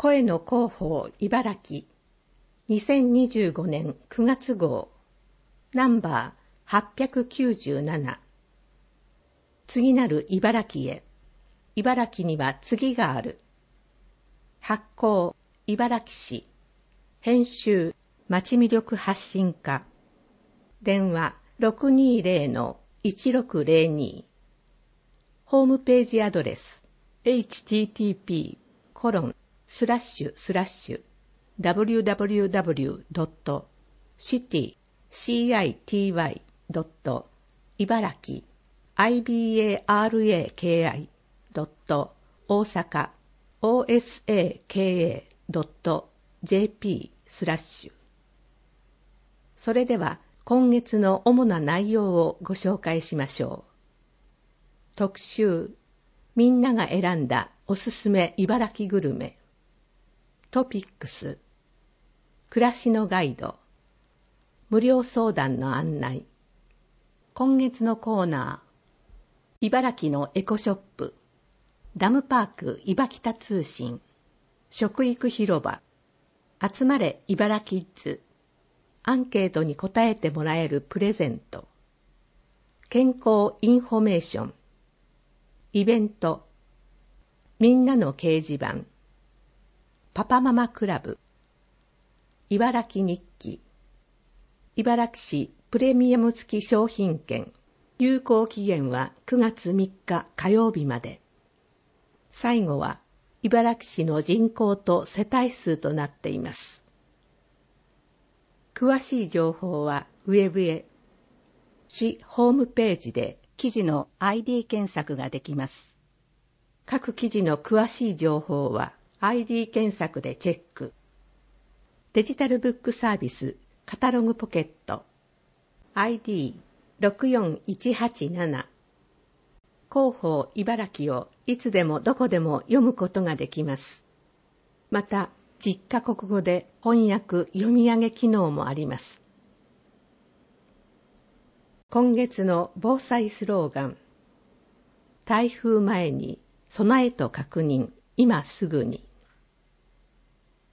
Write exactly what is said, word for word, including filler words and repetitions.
声の広報茨城にせんにじゅうごねんくがつ号ナンバーはっぴゃくきゅうじゅうなな。次なる茨城へ。茨城には次がある。発行茨城市。編集町魅力発信課。電話 ろくにーぜろのいちろくぜろに。ホームページアドレス エイチティーティーピーコロンスラッシュスラッシュダブリューダブリューダブリュードットシティシーアイティーワイドット茨城アイビーエーアールエーケーアイドット大阪オーエスエーケーエードットジェーピースラッシュ。それでは今月の主な内容をご紹介しましょう。特集、みんなが選んだおすすめ茨城グルメ。トピックス、暮らしのガイド、無料相談の案内。今月のコーナー、茨城のエコショップ、ダムパークいばきた通信、食育広場、集まれ茨城キッズ、アンケートに答えてもらえるプレゼント、健康インフォメーション、イベント、みんなの掲示板、パパママクラブ、茨城日記、茨城市プレミアム付き商品券、有効期限はくがつみっか火曜日まで。最後は茨城市の人口と世帯数となっています。詳しい情報はウェブへ。市ホームページで記事の アイディー 検索ができます。各記事の詳しい情報は アイディー 検索でチェック。デジタルブックサービスカタログポケット アイディーろくよんいちはちなな。広報茨城をいつでもどこでも読むことができます。また実カ国語で翻訳読み上げ機能もあります。今月の防災スローガン、台風前に備えと確認、今すぐに。